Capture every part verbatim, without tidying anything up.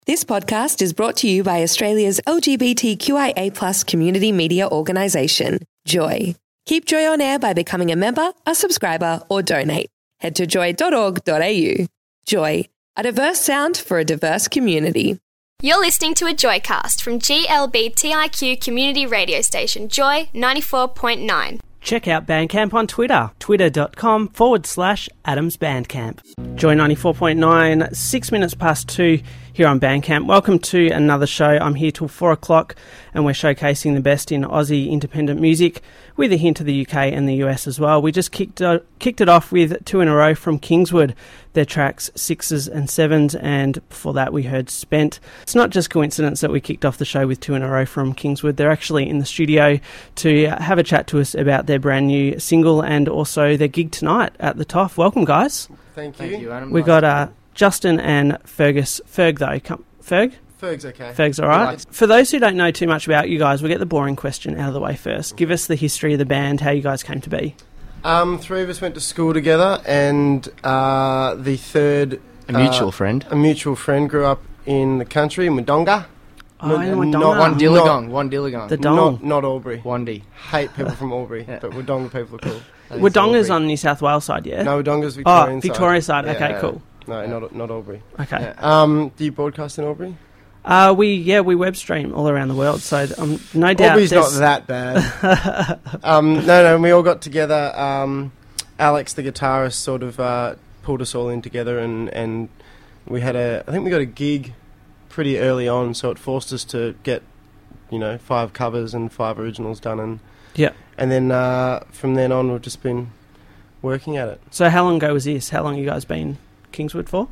This podcast is brought to you by Australia's L G B T Q I A plus community media organisation, Joy. Keep Joy on air by becoming a member, a subscriber, or donate. Head to joy dot org dot a u. Joy, a diverse sound for a diverse community. You're listening to a Joycast from G L B T I Q community radio station Joy ninety-four point nine. Check out Bandcamp on Twitter, twitter.com forward slash Adams Bandcamp. Joy ninety-four point nine, six minutes past two here on Bandcamp. Welcome to another show. I'm here till four o'clock and we're showcasing the best in Aussie independent music with a hint of the U K and the U S as well. We just kicked, uh, kicked it off with two in a row from Kingswood, their tracks Sixes and Sevens, and before that we heard Spent. It's not just coincidence that we kicked off the show with two in a row from Kingswood. They're actually in the studio to have a chat to us about their brand new single and also their gig tonight at the T O F. Welcome, guys. Thank you. Thank you, Adam. We got uh, Justin and Fergus. Ferg, though. Come, Ferg? Ferg's okay. Ferg's all right. For those who don't know too much about you guys, we'll get the boring question out of the way first. Give us the history of the band, how you guys came to be. Um, three of us went to school together, and uh, the third... A mutual uh, friend. A mutual friend grew up in the country, in Wodonga. Oh, in Wodonga. Not, One not, Dillagong. One Dillagong. The Dong. not, not Albury. Wandy. Hate people from Albury, Yeah. but Wodonga people are cool. Wodonga's on New South Wales side, yeah? No, Wodonga's Victorian Oh, Victoria side. side. Okay, Yeah. cool. No, not not Albury. Okay. Yeah. Um, do you broadcast in Albury? Uh, we, yeah, we web stream all around the world, so um, no doubt... Albury's not there's- that bad. um, no, no, we all got together. Um, Alex, the guitarist, sort of uh, pulled us all in together, and, and we had a... I think we got a gig pretty early on, so it forced us to get, you know, five covers and five originals done, and Yeah. and then uh, from then on we've just been working at it. So how long ago was this? How long you guys been Kingswood for?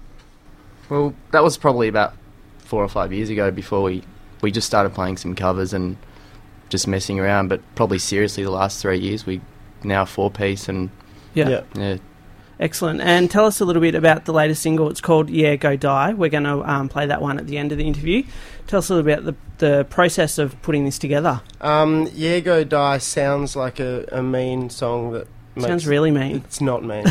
Well, that was probably about four or five years ago before we, we just started playing some covers and just messing around, but probably seriously the last three years. We now four-piece and, Yeah. Yeah. yeah, Excellent. And tell us a little bit about the latest single. It's called Yeah, Go Die. We're going to um, play that one at the end of the interview. Tell us a little about the, the process of putting this together. Um, Yeah Go Die sounds like a, a mean song that makes... Sounds really mean. It's not mean.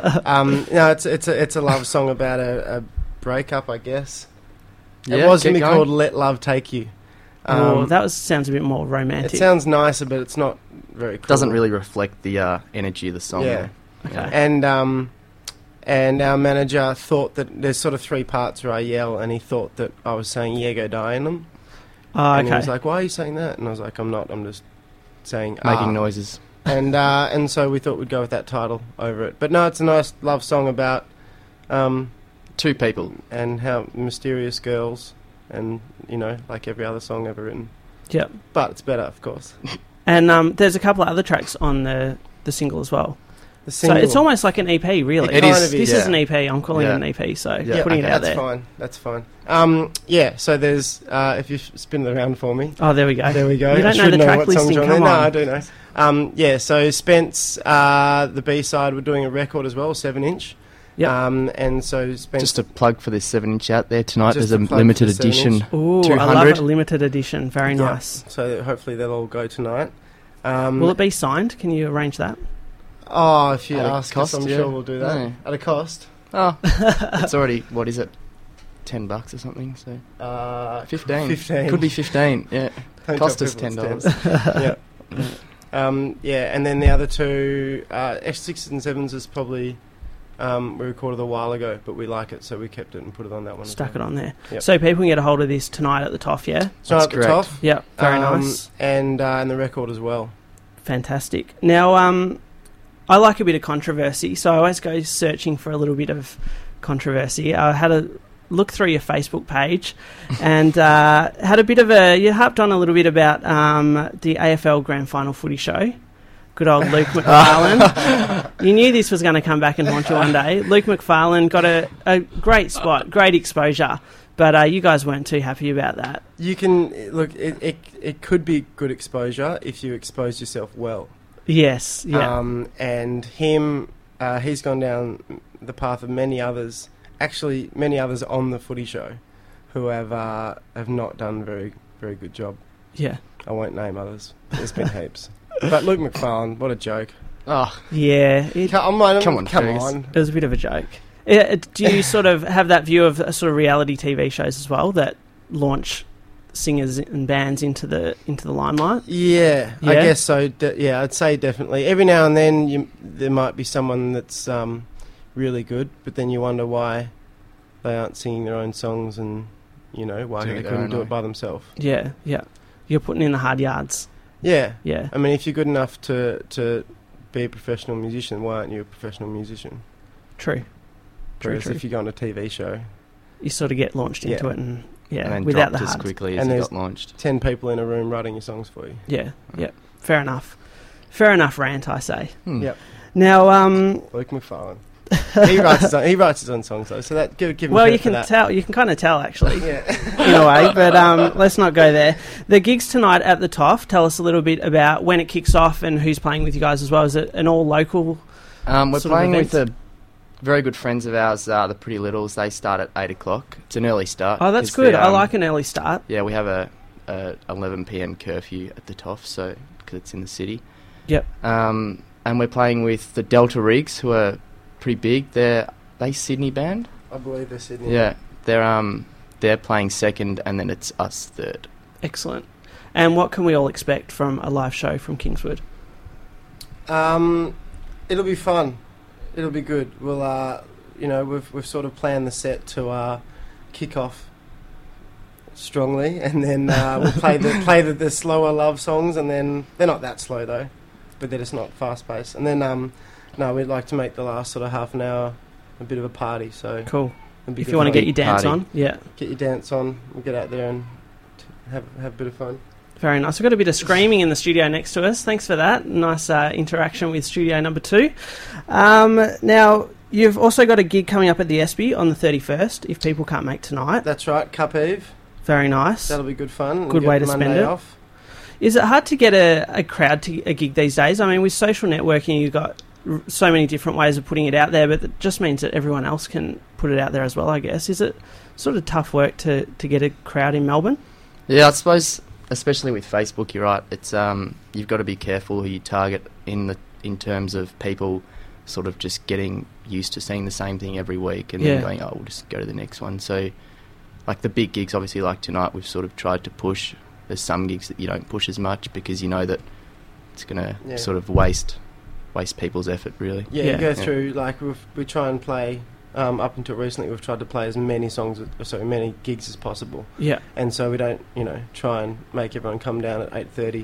um, no, it's it's a, it's a love song about a, a breakup, I guess. Yeah, it was keep going to be going. called Let Love Take You. Um, oh, that was sounds a bit more romantic. It sounds nicer, but it's not very cool. doesn't really reflect the uh, energy of the song. Yeah. though. Okay. And um, and our manager thought that there's sort of three parts where I yell, and he thought that I was saying "Yeah, go die" in them. Oh, And he okay. was like, "Why are you saying that?" And I was like, "I'm not. I'm just saying Making ah." noises. And uh, and so we thought we'd go with that title over it. But no, it's a nice love song about um, Two people. and how mysterious girls, and you know, like every other song ever written. Yep. But it's better, of course. And um, there's a couple of other tracks on the, the single as well. The So single, it's almost like an E P, really. It It kind is, of This yeah. is an E P. I'm calling Yeah. it an E P, so Yeah. putting okay, it out that's there. fine. That's fine. Um, yeah. So there's uh, if you spin it around for me. Oh, there we go. There we go. You I don't know should the track what songs listing, are on come there. on. No, I do know. Um, yeah, so Spence, uh, the B-side, we're doing a record as well, seven inch. Yep. Um, and so Spence... Just a plug for this seven inch out there tonight. Just There's a a plug for limited the seven edition. inch. Ooh, two I love hundred. a limited edition. Very Yeah, nice. So hopefully they'll all go tonight. Um, Will it be signed? Can you arrange that? Oh, if you At a ask cost, us, I'm yeah. sure we'll do that. Yeah. At a cost? Oh, it's already, what is it? Ten bucks or something, so... Uh, Fifteen. fifteen. Could be fifteen, yeah. Don't Cost tell us people ten it's dollars. yeah. Um, yeah, and then the other two, uh, F sixes and sevens is probably, um, we recorded a while ago, but we like it, so we kept it and put it on that one. as Stuck it well. on there. Yep. So people can get a hold of this tonight at the T O F, yeah? So That's at the correct. top. Yep, very um, nice. And, uh, and the record as well. Fantastic. Now, um, I like a bit of controversy, so I always go searching for a little bit of controversy. I had a look through your Facebook page and uh, had a bit of a... You harped on a little bit about um, the A F L Grand Final footy show. Good old Luke McFarlane. You knew this was going to come back and haunt you one day. Luke McFarlane got a, a great spot, great exposure, but uh, you guys weren't too happy about that. You can, look, it, it, it could be good exposure if you expose yourself well. Yes, yeah. Um, and him, uh, he's gone down the path of many others, actually many others on the footy show, who have uh, have not done very very good job. yeah. I won't name others. There's been heaps. But Luke McFarlane, what a joke! Oh, Yeah, it, Come on, Come on, come Fergus. on. it was a bit of a joke. Uh, do you sort of have that view of uh, sort of reality T V shows as well that launch singers and bands into the into the limelight? Yeah, Yeah? I guess so. De- yeah, I'd say definitely. Every now and then you, there might be someone that's um, really good, but then you wonder why they aren't singing their own songs and, you know, why Do they it their couldn't own do way. it by themselves. Yeah, yeah. You're putting in the hard yards. Yeah. Yeah, I mean, if you're good enough to, to be a professional musician, why aren't you a professional musician? true. True, Whereas true. if you go on a T V show, You sort of get launched into Yeah. it and, yeah, and then without dropped the as hard. quickly as And he there's- got launched. ten people in a room writing your songs for you. Yeah, yeah. Fair enough. Fair enough rant, I say. Hmm. Yep. Now, um, Luke McFarlane. he writes his own, he writes his own songs though, so that give, give him well, credit you for can that. tell. You can kind of tell, actually. Yeah. In a way, but um, let's not go there. The gigs tonight at the T O F, tell us a little bit about when it kicks off and who's playing with you guys as well. Is it an all local? Um, we're sort of playing with events? a very good friends of ours, uh, the Pretty Littles. They start at eight o'clock. It's an early start. Oh, that's 'cause good. the, I um, like an early start. Yeah, we have a, a eleven p.m. curfew at the T O F, so because it's in the city. Yep. Um, and we're playing with the Delta Rigs, who are pretty big. They're they Sydney band. I believe they're Sydney. Yeah, they're um they're playing second, and then it's us third. Excellent. And what can we all expect from a live show from Kingswood? Um, it'll be fun. It'll be good. We'll, uh, you know, we've we've sort of planned the set to uh, kick off strongly, and then uh, we'll play the play the, the slower love songs, and then they're not that slow though, but they're just not fast paced. And then um, no, we'd like to make the last sort of half an hour a bit of a party. So Cool. it'll be If good you want to fun. get your dance Party. on, yeah. get your dance on, we'll get out there and t- have have a bit of fun. Very nice. We've got a bit of screaming in the studio next to us. Thanks for that. Nice uh, interaction with studio number two. Um, now, you've also got a gig coming up at the Espy on the thirty-first, if people can't make tonight. That's right, Cup Eve. Very nice. That'll be good fun. We'll Good get way to Monday spend it. Off. Is it hard to get a, a crowd to a gig these days? I mean, with social networking, you've got r- so many different ways of putting it out there, but it just means that everyone else can put it out there as well, I guess. Is it sort of tough work to, to get a crowd in Melbourne? Yeah, I suppose, especially with Facebook, you're right. It's um, you've got to be careful who you target in the in terms of people sort of just getting used to seeing the same thing every week and Yeah. then going, oh, we'll just go to the next one. So, like the big gigs, obviously, like tonight, we've sort of tried to push. There's some gigs that you don't push as much because you know that it's going to Yeah. sort of waste waste people's effort, really. Yeah, Yeah. you go Yeah. through, like, we've, we try and play, um, up until recently, we've tried to play as many songs, or sorry, many gigs as possible. Yeah. And so we don't, you know, try and make everyone come down at eight thirty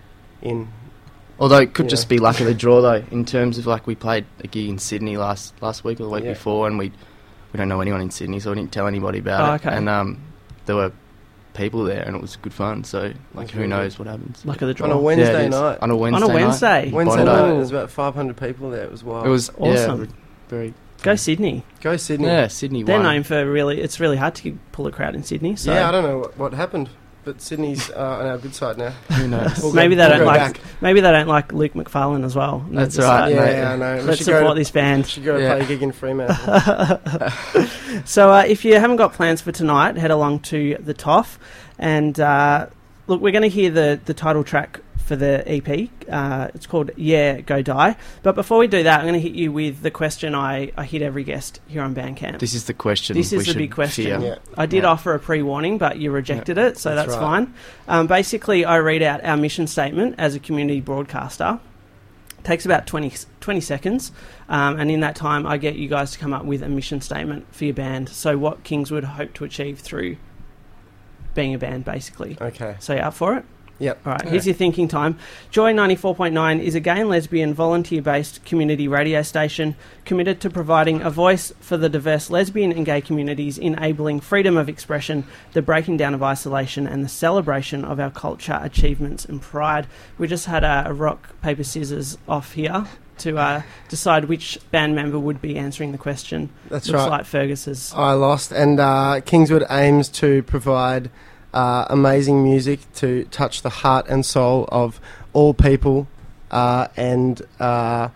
in. Although it could Yeah. just be luck of the draw, though, in terms of, like, we played a gig in Sydney last last week or the week Yeah. before, and we we don't know anyone in Sydney, so we didn't tell anybody about Oh, it. okay. And um, there were people there, and it was good fun. So, like, That's who really knows what happens? Luck of the draw. On a Yeah, Wednesday it is. night. On a Wednesday. Wednesday? Night. Wednesday Bondi. night, Oh. there was about five hundred people there. It was wild. It was Awesome. Yeah, very. Go Sydney. Go Sydney. Yeah, Sydney. They're won. known for really, it's really hard to pull a crowd in Sydney. So Yeah, I don't know what, what happened, but Sydney's uh, on our good side now. Who knows? We'll go- maybe they we'll don't go like back. maybe they don't like Luke McFarlane as well. And That's they're just right, like, Yeah, mate. yeah, I know. We Let's should go support to- this band. should go Yeah. play a gig in Fremantle. So uh, if you haven't got plans for tonight, head along to the T O F. And uh, look, we're going to hear the, the title track for the E P. Uh, it's called Yeah, Go Die. But before we do that, I'm going to hit you with the question I, I hit every guest here on Bandcamp. This is the question. This is we the should big question. fear. Yeah. I did Yeah. offer a pre-warning, but you rejected it, so that's, That's right. fine. Um, basically, I read out our mission statement as a community broadcaster. Takes about twenty, twenty seconds, um, and in that time, I get you guys to come up with a mission statement for your band. So, what Kingswood hope to achieve through being a band, basically. Okay. So, you up for it? Yep. All right, Yeah. here's your thinking time. Joy ninety-four point nine is a gay and lesbian volunteer-based community radio station committed to providing a voice for the diverse lesbian and gay communities, enabling freedom of expression, the breaking down of isolation, and the celebration of our culture, achievements, and pride. We just had a, a rock, paper, scissors off here to uh, decide which band member would be answering the question. That's Looks right. like Fergus is... I lost, and uh, Kingswood aims to provide uh, amazing music to touch the heart and soul of all people. Uh, and uh,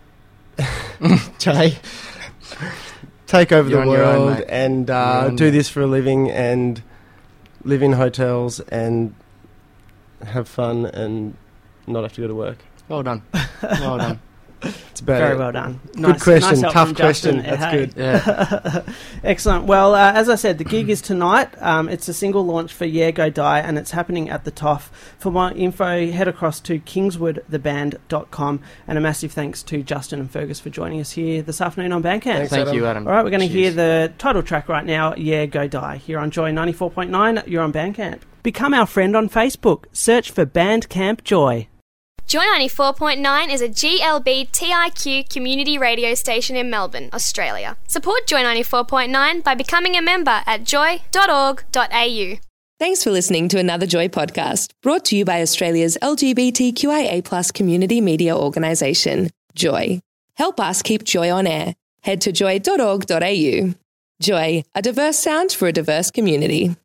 Jay, take over You're the on your own, world mate. and You're uh, on do your- this for a living and live in hotels and have fun and not have to go to work. Well done. Well done. It's about Very it. well done. Good Nice, question. nice help Tough from question. Justin. That's Hey. good. Yeah. Excellent. Well, uh, as I said, the gig is tonight. Um, it's a single launch for Yeah Go Die, and it's happening at the T O F. For more info, head across to kingswood the band dot com. And a massive thanks to Justin and Fergus for joining us here this afternoon on Bandcamp. Thanks, Thank Adam. you, Adam. All right, we're going to hear Cheers. the title track right now, Yeah Go Die, here on Joy ninety-four point nine. You're on Bandcamp. Become our friend on Facebook. Search for Bandcamp Joy. Joy ninety-four point nine is a G L B T I Q community radio station in Melbourne, Australia. Support Joy ninety-four point nine by becoming a member at joy dot org dot a u. Thanks for listening to another Joy podcast, brought to you by Australia's L G B T Q I A plus community media organisation, Joy. Help us keep Joy on air. Head to joy dot org dot a u. Joy, a diverse sound for a diverse community.